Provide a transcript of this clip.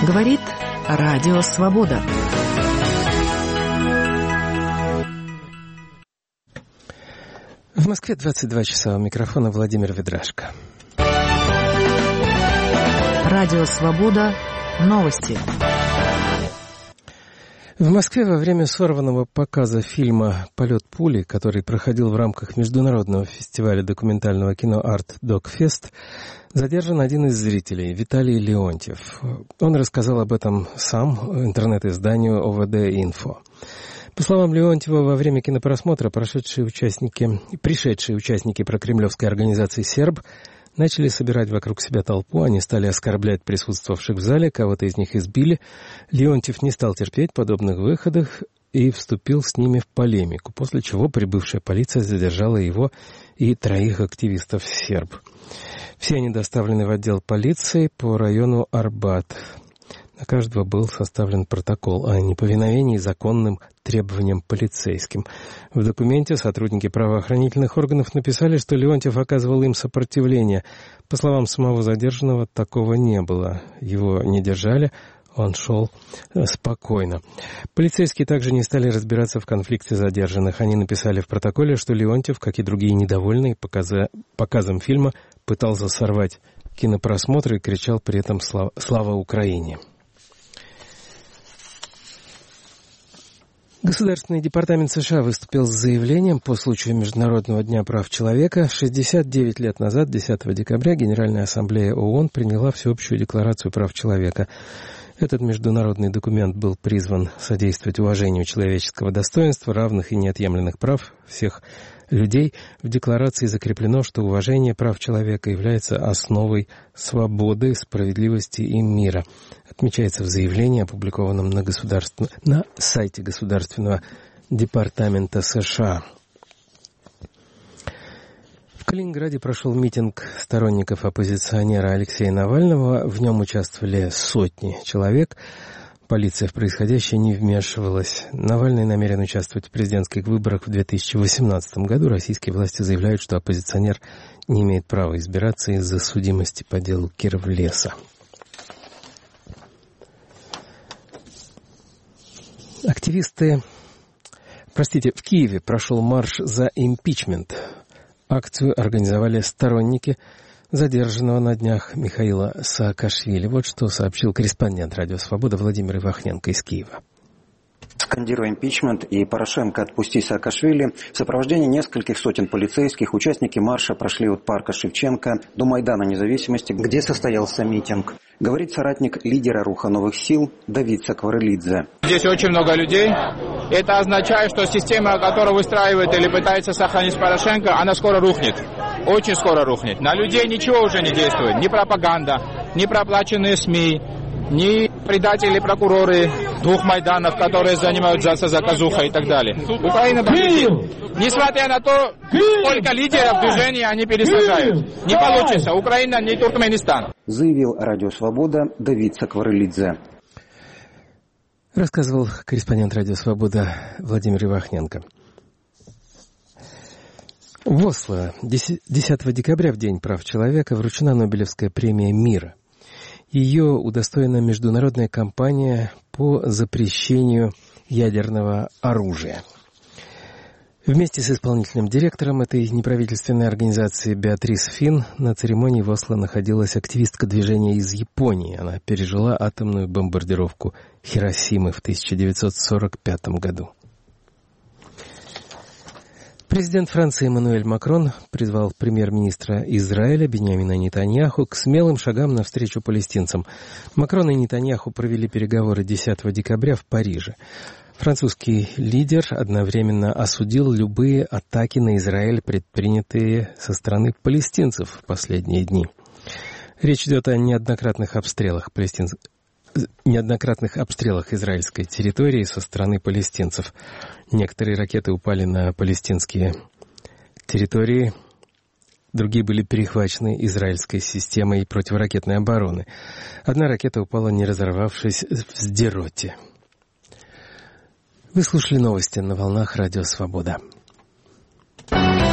Говорит Радио Свобода. В Москве 22 часа. У микрофона Владимир Ведрашко. Радио Свобода. Новости. В Москве во время сорванного показа фильма «Полет пули», который проходил в рамках международного фестиваля документального кино «Арт Док Фест», задержан один из зрителей, Виталий Леонтьев. Он рассказал об этом сам интернет-изданию ОВД-Инфо. По словам Леонтьева, во время кинопросмотра пришедшие участники прокремлевской организации «Серб» начали собирать вокруг себя толпу, они стали оскорблять присутствовавших в зале, кого-то из них избили. Леонтьев не стал терпеть подобных выходов и вступил с ними в полемику, после чего прибывшая полиция задержала его и 3 активистов «Серб». Все они доставлены в отдел полиции по району Арбат. На каждого был составлен протокол о неповиновении законным требованиям полицейским. В документе сотрудники правоохранительных органов написали, что Леонтьев оказывал им сопротивление. По словам самого задержанного, такого не было. Его не держали, он шел спокойно. Полицейские также не стали разбираться в конфликте задержанных. Они написали в протоколе, что Леонтьев, как и другие недовольные показом фильма, пытался сорвать кинопросмотр и кричал при этом «Слава Украине!». Государственный департамент США выступил с заявлением по случаю Международного дня прав человека. 69 лет назад, 10 декабря, Генеральная ассамблея ООН приняла Всеобщую декларацию прав человека. Этот международный документ был призван содействовать уважению человеческого достоинства, равных и неотъемлемых прав всех людей. В декларации закреплено, что уважение прав человека является основой свободы, справедливости и мира. Отмечается в заявлении, опубликованном на сайте Государственного департамента США. В Калининграде прошел митинг сторонников оппозиционера Алексея Навального. В нем участвовали сотни человек. Полиция в происходящее не вмешивалась. Навальный намерен участвовать в президентских выборах в 2018 году. Российские власти заявляют, что оппозиционер не имеет права избираться из-за судимости по делу Кировлеса. В Киеве прошел марш за импичмент. Акцию организовали сторонники задержанного на днях Михаила Саакашвили. Вот что сообщил корреспондент «Радио Свобода» Владимир Ивахненко из Киева. Скандируя импичмент и «Порошенко, отпусти Саакашвили», в сопровождении нескольких сотен полицейских участники марша прошли от парка Шевченко до Майдана Независимости, где состоялся митинг. Говорит соратник лидера Руха новых сил Давид Сакварелидзе. Здесь очень много людей. Это означает, что система, которую выстраивает или пытается сохранить Порошенко, она скоро рухнет. Очень скоро рухнет. На людей ничего уже не действует. Ни пропаганда, ни проплаченные СМИ, ни предатели, прокуроры 2 Майданов, которые занимаются заказухой и так далее. Украина победит. Несмотря на то, сколько лидеров движения они пересажают. Не получится. Украина не Туркменистан. Заявил Радио Свобода Давид Сакварелидзе. Рассказывал корреспондент Радио Свобода Владимир Ивахненко. В Осло 10 декабря, в День прав человека, вручена Нобелевская премия мира. Ее удостоена международная кампания по запрещению ядерного оружия. Вместе с исполнительным директором этой неправительственной организации Беатрис Фин на церемонии в Осло находилась активистка движения из Японии. Она пережила атомную бомбардировку Хиросимы в 1945 году. Президент Франции Эммануэль Макрон призвал премьер-министра Израиля Биньямина Нетаньяху к смелым шагам навстречу палестинцам. Макрон и Нетаньяху провели переговоры 10 декабря в Париже. Французский лидер одновременно осудил любые атаки на Израиль, предпринятые со стороны палестинцев в последние дни. Речь идет о неоднократных обстрелах израильской территории со стороны палестинцев. Некоторые ракеты упали на палестинские территории, другие были перехвачены израильской системой противоракетной обороны. Одна ракета упала, не разорвавшись, в Сдероте. Вы слушали новости на волнах Радио Свобода.